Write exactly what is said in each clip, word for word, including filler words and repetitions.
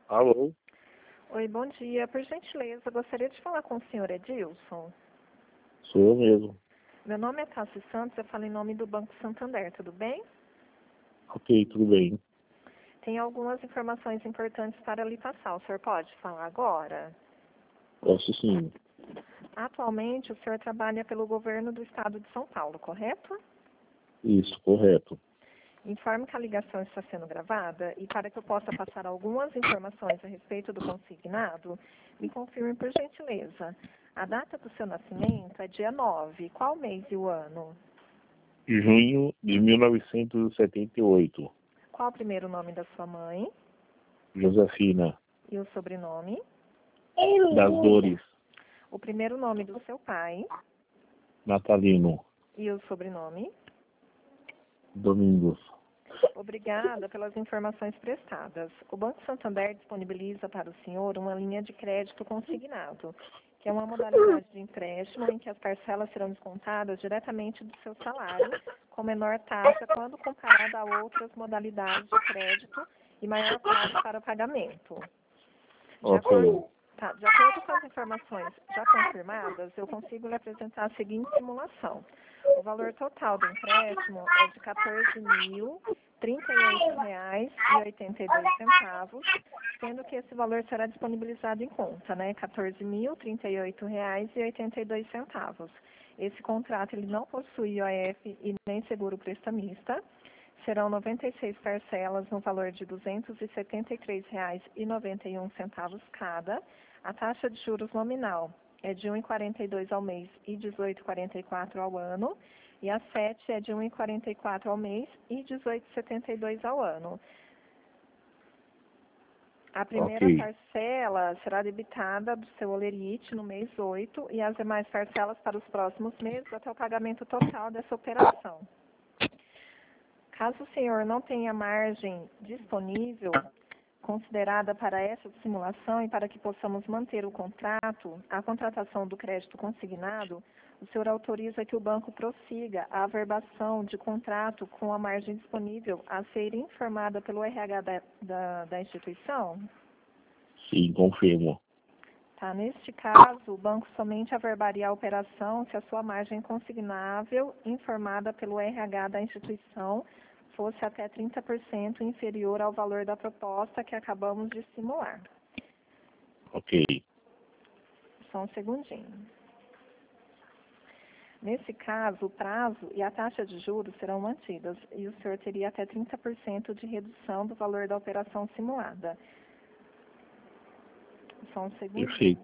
Alô? Oi, bom dia. Por gentileza, gostaria de falar com o senhor Edilson. Sou eu mesmo. Meu nome é Tassi Santos, eu falo em nome do Banco Santander, tudo bem? Ok, tudo bem. Tem algumas informações importantes para lhe passar. O senhor pode falar agora? Posso sim. Atualmente, o senhor trabalha pelo governo do estado de São Paulo, correto? Isso, correto. Informe que a ligação está sendo gravada e para que eu possa passar algumas informações a respeito do consignado, me confirme por gentileza. A data do seu nascimento é dia nove. Qual mês e o ano? Junho de mil novecentos e setenta e oito. Qual o primeiro nome da sua mãe? Josefina. E o sobrenome? Das Dores. O primeiro nome do seu pai? Natalino. E o sobrenome? Domingos. Obrigada pelas informações prestadas. O Banco Santander disponibiliza para o senhor uma linha de crédito consignado, que é uma modalidade de empréstimo em que as parcelas serão descontadas diretamente do seu salário, com menor taxa quando comparada a outras modalidades de crédito e maior prazo para o pagamento. De acordo, Ok. tá, de acordo com as informações já confirmadas, eu consigo lhe apresentar a seguinte simulação. O valor total do empréstimo é de quatorze mil trinta e oito reais e oitenta e dois centavos, sendo que esse valor será disponibilizado em conta, né? quatorze mil trinta e oito reais e oitenta e dois centavos. Esse contrato ele não possui I O F e nem seguro prestamista. Serão noventa e seis parcelas no valor de duzentos e setenta e três reais e noventa e um centavos cada. A taxa de juros nominal é de um vírgula quarenta e dois ao mês e dezoito vírgula quarenta e quatro ao ano. E a sete é de um vírgula quarenta e quatro ao mês e dezoito vírgula setenta e dois ao ano. A primeira Ok. parcela será debitada do seu holerite no mês oito e as demais parcelas para os próximos meses até o pagamento total dessa operação. Caso o senhor não tenha margem disponível considerada para essa simulação e para que possamos manter o contrato, a contratação do crédito consignado, o senhor autoriza que o banco prossiga a averbação de contrato com a margem disponível a ser informada pelo R H da, da, da instituição? Sim, confirmo. Tá, neste caso, o banco somente averbaria a operação se a sua margem consignável informada pelo R H da instituição fosse até trinta por cento inferior ao valor da proposta que acabamos de simular. Ok. Só um segundinho. Nesse caso, o prazo e a taxa de juros serão mantidas e o senhor teria até trinta por cento de redução do valor da operação simulada. Só um segundinho. Perfeito.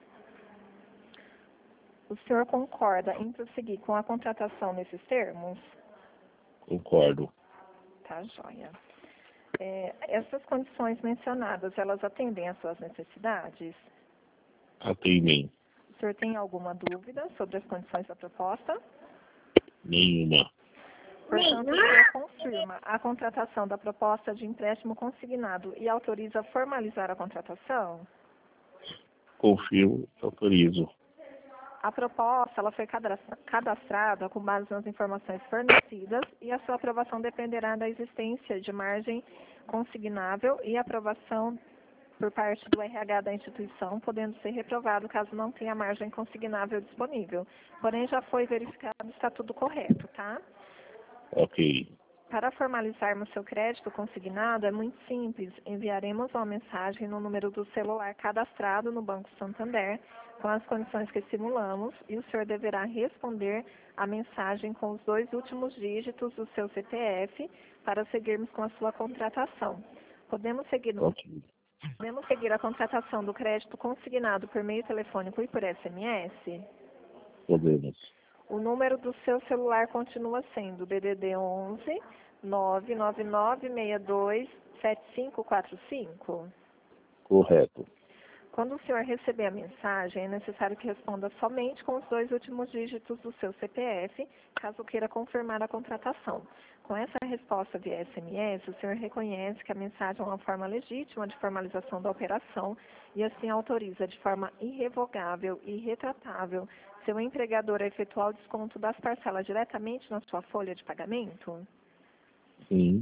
O senhor concorda em prosseguir com a contratação nesses termos? Concordo. Tá, joia. É, essas condições mencionadas, elas atendem às suas necessidades? Atendem. O senhor tem alguma dúvida sobre as condições da proposta? Nenhuma. Portanto, o senhor confirma a contratação da proposta de empréstimo consignado e autoriza a formalizar a contratação? Confirmo e autorizo. A proposta ela foi cadastrada com base nas informações fornecidas e a sua aprovação dependerá da existência de margem consignável e aprovação por parte do R H da instituição, podendo ser reprovado caso não tenha margem consignável disponível. Porém, já foi verificado, está tudo correto, tá? Ok. Para formalizarmos seu crédito consignado, é muito simples. Enviaremos uma mensagem no número do celular cadastrado no Banco Santander, com as condições que simulamos, e o senhor deverá responder a mensagem com os dois últimos dígitos do seu C P F para seguirmos com a sua contratação. Podemos seguir, Ok. podemos seguir a contratação do crédito consignado por meio telefônico e por S M S? Podemos. O número do seu celular continua sendo D D D onze nove nove nove seis dois sete cinco quatro cinco? Correto. Quando o senhor receber a mensagem, é necessário que responda somente com os dois últimos dígitos do seu C P F, caso queira confirmar a contratação. Com essa resposta via S M S, o senhor reconhece que a mensagem é uma forma legítima de formalização da operação e assim autoriza de forma irrevogável e irretratável seu empregador a efetuar o desconto das parcelas diretamente na sua folha de pagamento? Sim.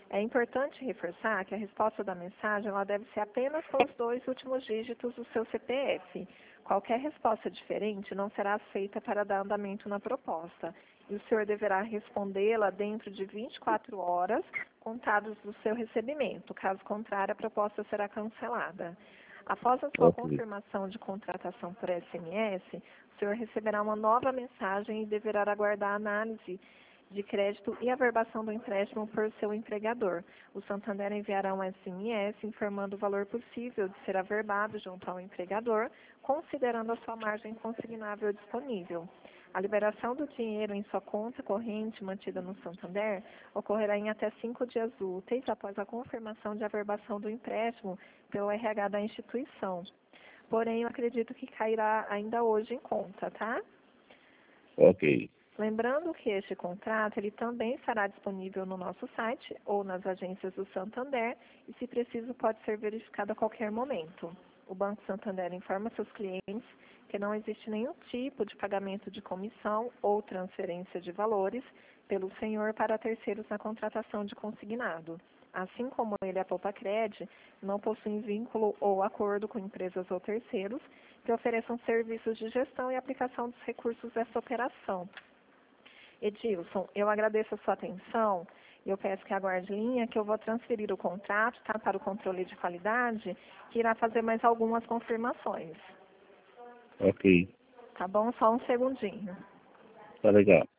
É importante reforçar que a resposta da mensagem ela deve ser apenas com os dois últimos dígitos do seu C P F. Qualquer resposta diferente não será aceita para dar andamento na proposta, e o senhor deverá respondê-la dentro de vinte e quatro horas, contados do seu recebimento. Caso contrário, a proposta será cancelada. Após a sua Ok. confirmação de contratação por S M S, o senhor receberá uma nova mensagem e deverá aguardar a análise de crédito e averbação do empréstimo por seu empregador. O Santander enviará um S M S informando o valor possível de ser averbado junto ao empregador, considerando a sua margem consignável disponível. A liberação do dinheiro em sua conta corrente mantida no Santander ocorrerá em até cinco dias úteis após a confirmação de averbação do empréstimo pelo R H da instituição. Porém, eu acredito que cairá ainda hoje em conta, tá? Ok. Lembrando que este contrato ele também estará disponível no nosso site ou nas agências do Santander e, se preciso, pode ser verificado a qualquer momento. O Banco Santander informa seus clientes que não existe nenhum tipo de pagamento de comissão ou transferência de valores pelo senhor para terceiros na contratação de consignado. Assim como ele, a Poupa-Cred, não possui vínculo ou acordo com empresas ou terceiros que ofereçam serviços de gestão e aplicação dos recursos dessa operação. Edilson, eu agradeço a sua atenção e eu peço que aguarde linha que eu vou transferir o contrato, tá, para o controle de qualidade, que irá fazer mais algumas confirmações. Ok. Tá bom? Só um segundinho. Tá legal.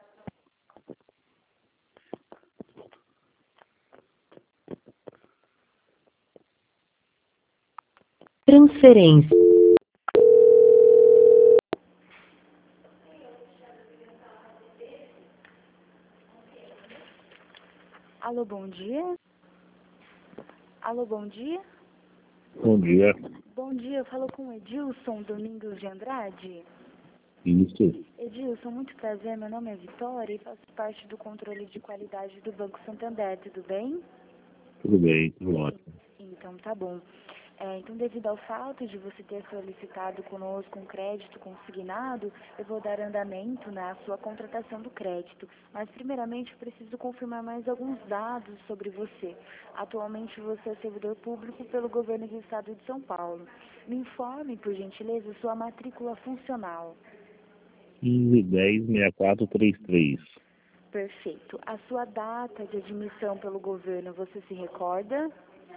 Transferência. Alô, bom dia. Alô, bom dia. Bom dia. Bom dia, eu falo com Edilson Domingos de Andrade. Isso. Edilson, muito prazer, meu nome é Vitória e faço parte do controle de qualidade do Banco Santander, tudo bem? Tudo bem, tudo ótimo. Então, tá bom. É, então, devido ao fato de você ter solicitado conosco um crédito consignado, eu vou dar andamento na sua contratação do crédito. Mas, primeiramente, eu preciso confirmar mais alguns dados sobre você. Atualmente, você é servidor público pelo governo do estado de São Paulo. Me informe, por gentileza, sua matrícula funcional. quinze, dez, sessenta e quatro, trinta e três. Perfeito. A sua data de admissão pelo governo, você se recorda?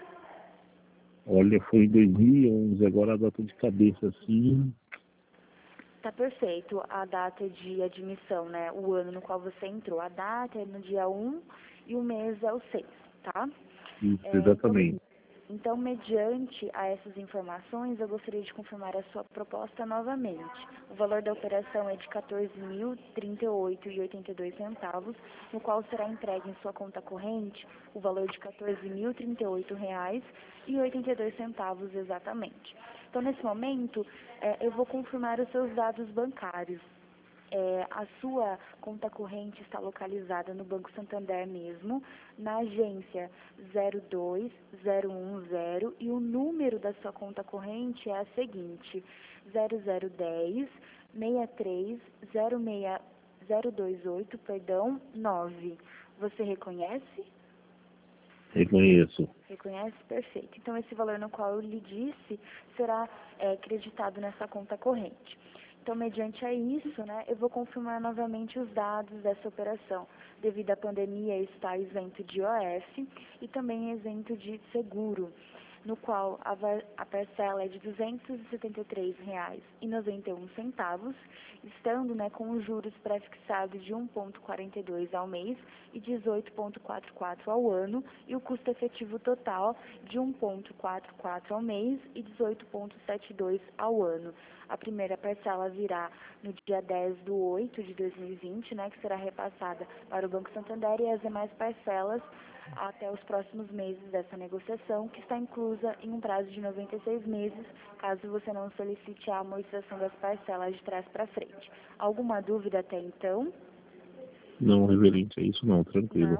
Olha, foi em dois mil e onze, agora a data de cabeça assim. Tá perfeito. A data de admissão, né? O ano no qual você entrou. A data é no dia um e o mês é o seis, tá? Isso, É, exatamente. Então, então, mediante a essas informações, eu gostaria de confirmar a sua proposta novamente. O valor da operação é de quatorze mil e trinta e oito reais e oitenta e dois centavos, no qual será entregue em sua conta corrente o valor de quatorze mil e trinta e oito reais e oitenta e dois centavos exatamente. Então, nesse momento, é, eu vou confirmar os seus dados bancários. É, a sua conta corrente está localizada no Banco Santander mesmo, na agência zero dois zero um zero, e o número da sua conta corrente é a seguinte: zero zero um zero, seis três zero seis zero dois oito, perdão, nove. Você reconhece? Reconheço. Reconhece? Perfeito. Então, esse valor no qual eu lhe disse será é, creditado nessa conta corrente. Então, mediante a isso, né, eu vou confirmar novamente os dados dessa operação. Devido à pandemia, está isento de I O F e também isento de seguro, no qual a, a parcela é de duzentos e setenta e três reais e noventa e um centavos, estando, né, com os juros pré-fixados de um vírgula quarenta e dois ao mês e dezoito vírgula quarenta e quatro ao ano, e o custo efetivo total de um vírgula quarenta e quatro ao mês e dezoito vírgula setenta e dois ao ano. A primeira parcela virá no dia dez de oito de dois mil e vinte, né, que será repassada para o Banco Santander, e as demais parcelas até os próximos meses dessa negociação, que está inclusa em um prazo de noventa e seis meses, caso você não solicite a amortização das parcelas de trás para frente. Alguma dúvida até então? Não, reverente, é isso não, tranquilo. Não?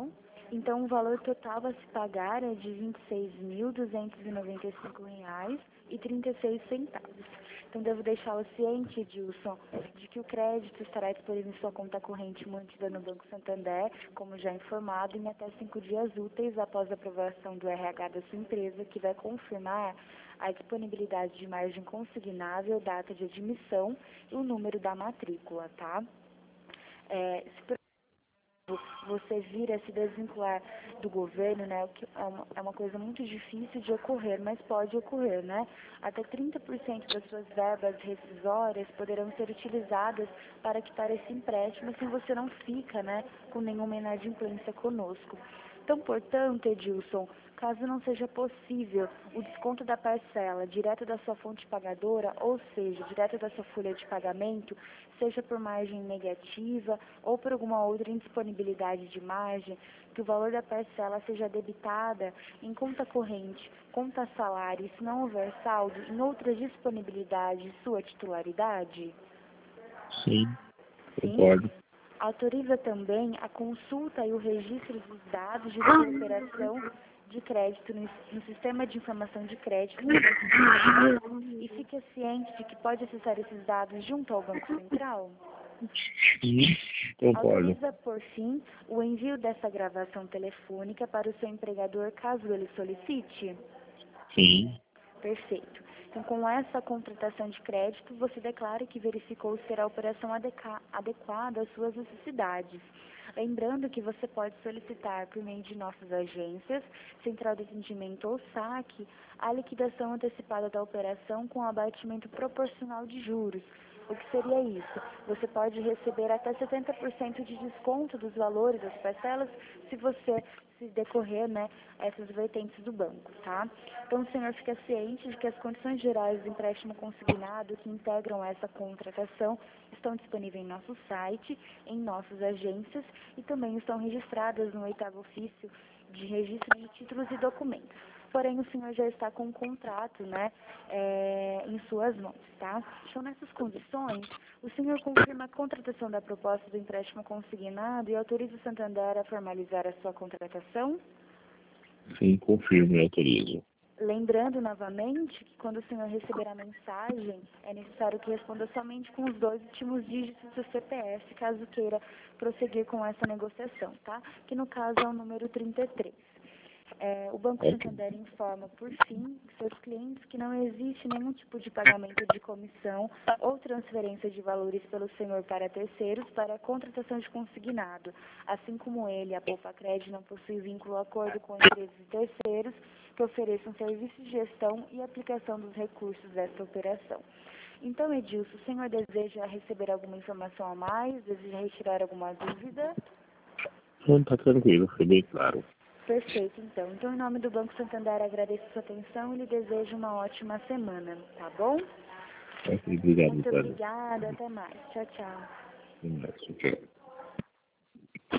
Então, o valor total a se pagar é de vinte e seis mil duzentos e noventa e cinco reais e trinta e seis centavos. Então, devo deixá-lo ciente, Edilson, de que o crédito estará disponível em sua conta corrente mantida no Banco Santander, como já informado, em até cinco dias úteis após a aprovação do R H da sua empresa, que vai confirmar a disponibilidade de margem consignável, data de admissão e o número da matrícula, tá? É, se por você vir a se desvincular do governo, né, o que é uma, é uma coisa muito difícil de ocorrer, mas pode ocorrer, né? Até trinta por cento das suas verbas rescisórias poderão ser utilizadas para quitar esse empréstimo, assim você não fica, né, com nenhuma inadimplência conosco. Então, portanto, Edilson, caso não seja possível o desconto da parcela direto da sua fonte pagadora, ou seja, direto da sua folha de pagamento, seja por margem negativa ou por alguma outra indisponibilidade de margem, que o valor da parcela seja debitada em conta corrente, conta salário, e se não houver saldo, em outra disponibilidade de sua titularidade? Sim, Sim. concordo. Autoriza também a consulta e o registro dos dados de sua operação de crédito no, no Sistema de Informação de Crédito e fique ciente de que pode acessar esses dados junto ao Banco Central. Sim, concordo. Autoriza, por fim, o envio dessa gravação telefônica para o seu empregador, caso ele solicite? Sim, Perfeito. Então, com essa contratação de crédito, você declara que verificou ser a operação adequa- adequada às suas necessidades. Lembrando que você pode solicitar, por meio de nossas agências, Central de Atendimento ou saque, a liquidação antecipada da operação com abatimento proporcional de juros. O que seria isso? Você pode receber até setenta por cento de desconto dos valores das parcelas se você se decorrer, né, essas vertentes do banco, tá? Então, o senhor fica ciente de que as condições gerais do empréstimo consignado que integram essa contratação estão disponíveis em nosso site, em nossas agências e também estão registradas no oitavo ofício de registro de títulos e documentos. Porém, o senhor já está com um contrato, né, é, em suas mãos, tá? Então, nessas condições, o senhor confirma a contratação da proposta do empréstimo consignado e autoriza o Santander a formalizar a sua contratação? sim, confirmo e autorizo. Lembrando novamente que quando o senhor receber a mensagem, é necessário que responda somente com os dois últimos dígitos do C P F, caso queira prosseguir com essa negociação, tá? Que no caso é o número trinta e três. É, o Banco Ok. Santander informa, por fim, seus clientes que não existe nenhum tipo de pagamento de comissão ou transferência de valores pelo senhor para terceiros para a contratação de consignado, assim como ele, a Poupa Crédito, não possui vínculo ou acordo com empresas e terceiros que ofereçam serviços de gestão e aplicação dos recursos dessa operação. Então, Edilson, o senhor deseja receber alguma informação a mais? Deseja retirar alguma dúvida? Não, tá tranquilo, foi bem claro. Perfeito, então. Então, em nome do Banco Santander, agradeço a sua atenção e lhe desejo uma ótima semana, tá bom? Ok, obrigado, Muito Vitória. obrigada, até mais. Tchau, tchau. Até mais, tchau.